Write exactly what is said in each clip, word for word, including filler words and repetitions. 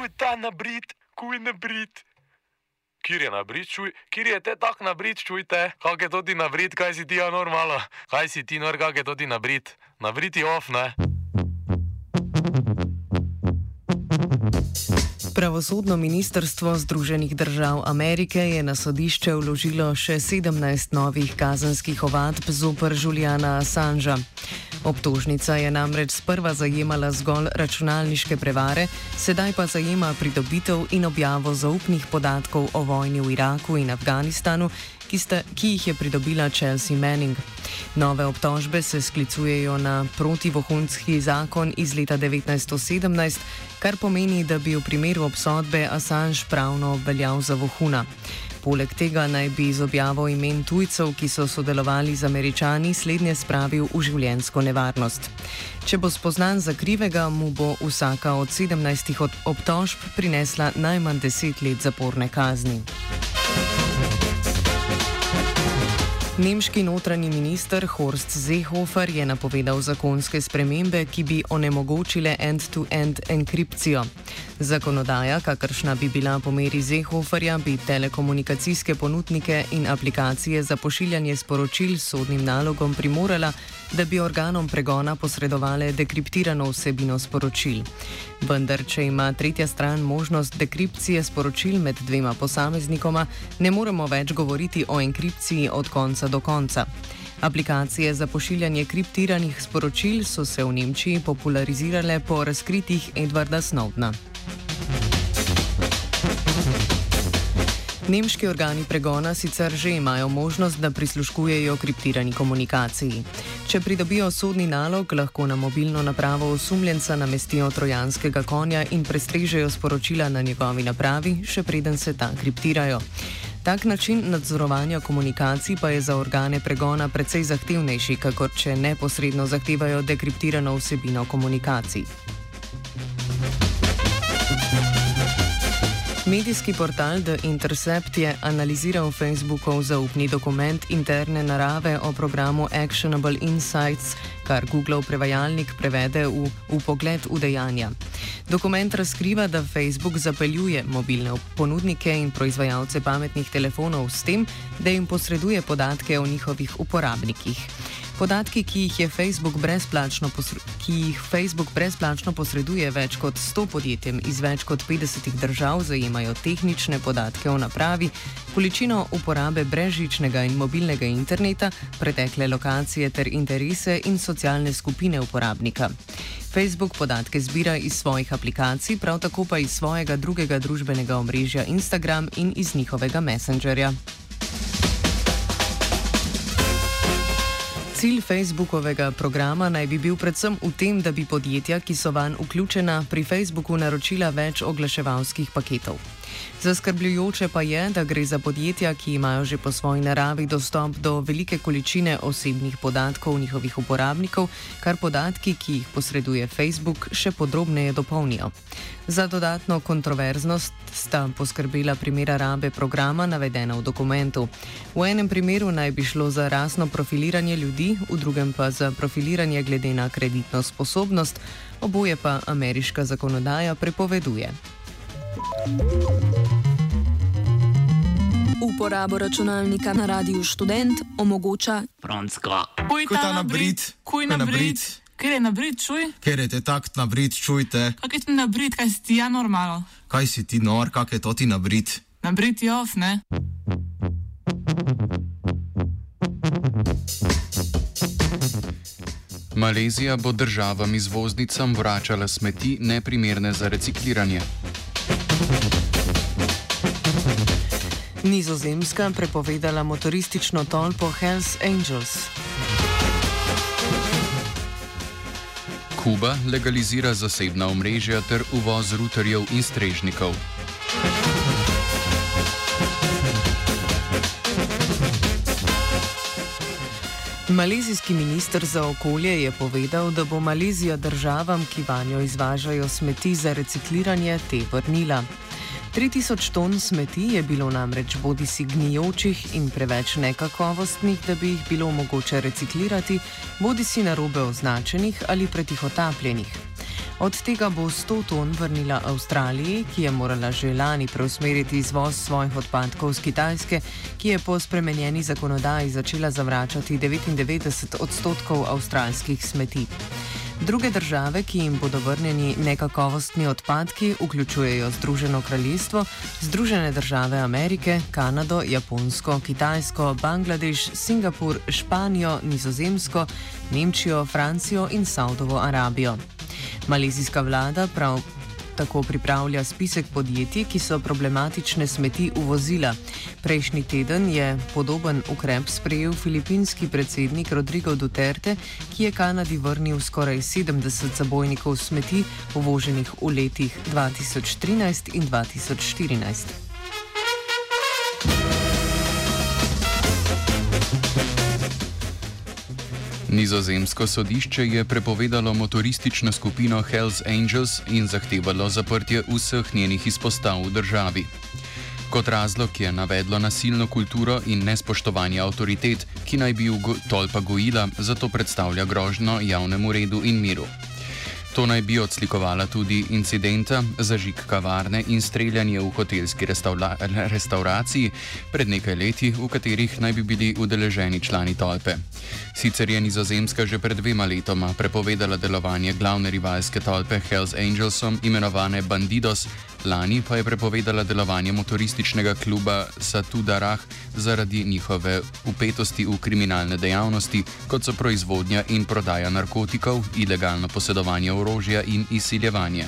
kuj ta nabrit, kuj nabrit. Kjer je nabrit, čuj, kjer je te tak nabrit, čujte, kak je to ti nabrit, kaj si ti ja normalo, kaj si ti nor, kak je to ti nabrit, nabrit je off, ne? Pravosodno ministrstvo Združenih držav Amerike je na sodišče vložilo še sedemnajst novih kazenskih ovadb zoper Juliana Assangea. Obtožnica je namreč sprva zajemala zgolj računalniške prevare, sedaj pa zajema pridobitev in objavo zaupnih podatkov o vojni v Iraku in Afganistanu, ki, sta, ki jih je pridobila Chelsea Manning. Nove obtožbe se sklicujejo na protivohunski zakon iz leta devetnajststo sedemnajst, kar pomeni, da bi v primeru obsodbe Assange pravno obveljal za vohuna. Poleg tega naj bi z objavo imen tujcev, ki so sodelovali z Američani, slednje spravil v življenjsko nevarnost. Če bo spoznan za krivega, mu bo vsaka od sedemnajstih obtožb prinesla najmanj deset let zaporne kazni. Nemški notranji minister Horst Seehofer je napovedal zakonske spremembe, ki bi onemogočile end-to-end enkripcijo. Zakonodaja, kakršna bi bila po meri Seehoferja, bi telekomunikacijske ponudnike in aplikacije za pošiljanje sporočil s sodnim nalogom primorala, da bi organom pregona posredovale dekriptirano vsebino sporočil. Vendar, če ima tretja stran možnost dekripcije sporočil med dvema posameznikoma, ne moremo več govoriti o enkripciji od konca do konca. Aplikacije za pošiljanje kriptiranih sporočil so se v Nemčiji popularizirale po razkritjih Edwarda Snowdena. Nemški organi pregona sicer že imajo možnost, da prisluškujejo kriptirani komunikaciji. Če pridobijo sodni nalog, lahko na mobilno napravo osumljenca namestijo trojanskega konja in prestrežejo sporočila na njegovi napravi, še preden se ta kriptirajo. Tak način nadzorovanja komunikacij pa je za organe pregona precej zahtevnejši, kakor če neposredno zahtevajo dekriptirano vsebino komunikacij. Medijski portal The Intercept je analiziral Facebookov zaupni dokument interne narave o programu Actionable Insights, kar Googlov prevajalnik prevede v vpogled v dejanja. Dokument razkriva, da Facebook zapeljuje mobilne ponudnike in proizvajalce pametnih telefonov s tem, da jim posreduje podatke o njihovih uporabnikih. Podatki, ki jih, je Facebook brezplačno ki jih Facebook brezplačno posreduje več kot sto podjetjem iz več kot petdesetih držav, zajemajo tehnične podatke o napravi, količino uporabe brezžičnega in mobilnega interneta, pretekle lokacije ter interese in socialne skupine uporabnika. Facebook podatke zbira iz svojih aplikacij, prav tako pa iz svojega drugega družbenega omrežja Instagram in iz njihovega messengerja. Cilj Facebookovega programa naj bi bil predvsem v tem, da bi podjetja, ki so vanj vključena, pri Facebooku naročila več oglaševalskih paketov. Zaskrbljujoče pa je, da gre za podjetja, ki imajo že po svoji naravi dostop do velike količine osebnih podatkov njihovih uporabnikov, kar podatki, ki jih posreduje Facebook, še podrobneje dopolnijo. Za dodatno kontroverznost sta poskrbela primera rabe programa, navedena v dokumentu. V enem primeru naj bi šlo za rasno profiliranje ljudi, v drugem pa za profiliranje glede na kreditno sposobnost, oboje pa ameriška zakonodaja prepoveduje. Uporabo računalnika na Radiu Študent omogoča Franska. Kuj ta nabrit, kuj nabrit. Ker je nabrit, čuj? Ker je te tak nabrit, čujte. Kak je ti nabrit, kaj si ti ja normalo? Kaj si ti nor, kak je to ti nabrit? Nabrit je off, ne? Malezija bo državam izvoznicam vračala smeti neprimerne za recikliranje. Nizozemska prepovedala motoristično tolpo Hells Angels. Kuba legalizira zasebna omrežja ter uvoz ruterjev in strežnikov. Malezijski minister za okolje je povedal, da bo Malezija državam, ki vanjo izvažajo smeti za recikliranje, te vrnila. tri tisoč ton smeti je bilo namreč bodisi gnijočih in preveč nekakovostnih, da bi jih bilo mogoče reciklirati, bodisi narobe označenih ali pretihotapljenih. Od tega bo sto ton vrnila Avstraliji, ki je morala že lani preusmeriti izvoz svojih odpadkov z Kitajske, ki je po spremenjeni zakonodaji začela zavračati devetindevetdeset odstotkov avstralskih smeti. Druge države, ki jim bodo vrnjeni nekakovostni odpadki, vključujejo Združeno kraljestvo, Združene države Amerike, Kanado, Japonsko, Kitajsko, Bangladeš, Singapur, Španijo, Nizozemsko, Nemčijo, Francijo in Saudovo Arabijo. Malezijska vlada prav tako pripravlja spisek podjetij, ki so problematične smeti uvozila. Prejšnji teden je podoben ukrep sprejel filipinski predsednik Rodrigo Duterte, ki je Kanadi vrnil skoraj sedemdeset zabojnikov smeti, uvoženih v letih dva tisoč trinajst in dva tisoč štirinajst. Nizozemsko sodišče je prepovedalo motoristično skupino Hells Angels in zahtevalo zaprtje vseh njenih izpostav v državi. Kot razlog je navedlo nasilno kulturo in nespoštovanje avtoritet, ki naj bi jo tolpa gojila, zato predstavlja grožnjo javnemu redu in miru. To naj bi odslikovala tudi incidenta, zažig kavarne in streljanje v hotelski restauraciji pred nekaj leti, v katerih naj bi bili udeleženi člani tolpe. Sicer je Nizozemska že pred dvema letoma prepovedala delovanje glavne rivalske tolpe Hells Angelsom, imenovane Bandidos, lani pa je prepovedala delovanje motorističnega kluba Satudarah zaradi njihove vpetosti v kriminalne dejavnosti, kot so proizvodnja in prodaja narkotikov, ilegalno posedovanje orožja in izsiljevanje.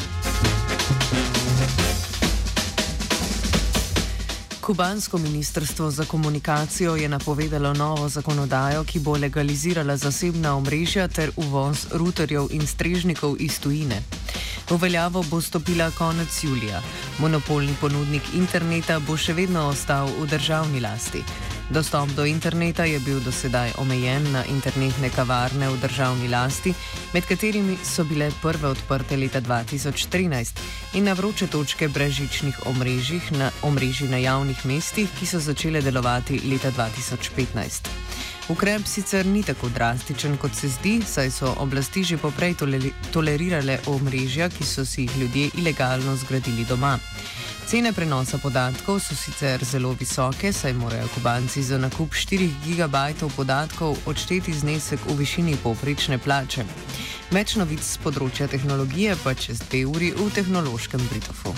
Kubansko ministrstvo za komunikacijo je napovedalo novo zakonodajo, ki bo legalizirala zasebna omrežja ter uvoz ruterjev in strežnikov iz tujine. V veljavo bo stopila konec julija. Monopolni ponudnik interneta bo še vedno ostal v državni lasti. Dostop do interneta je bil do sedaj omejen na internetne kavarne v državni lasti, med katerimi so bile prve odprte leta dva tisoč trinajst, in na vroče točke brezžičnih omrežjih na omrežji na javnih mestih, ki so začele delovati leta dva tisoč petnajst. Ukrep sicer ni tako drastičen, kot se zdi, saj so oblasti že poprej tolerirale omrežja, ki so si jih ljudje ilegalno zgradili doma. Cene prenosa podatkov so sicer zelo visoke, saj morajo Kubanci za nakup štirih gigabajtov podatkov odšteti znesek v višini povprečne plače. Več novic z področja tehnologije pa čez dve uri v tehnološkem Britofu.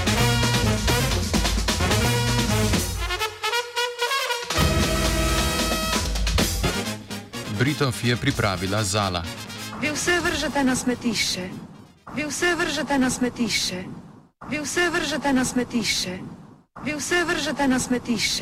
Britov je pripravila Zala. Vi vse vržete na smetišče. Vi vse vržete na smetišče. Vi vse vržete na smetišče. Vi vse vržete na smetišče.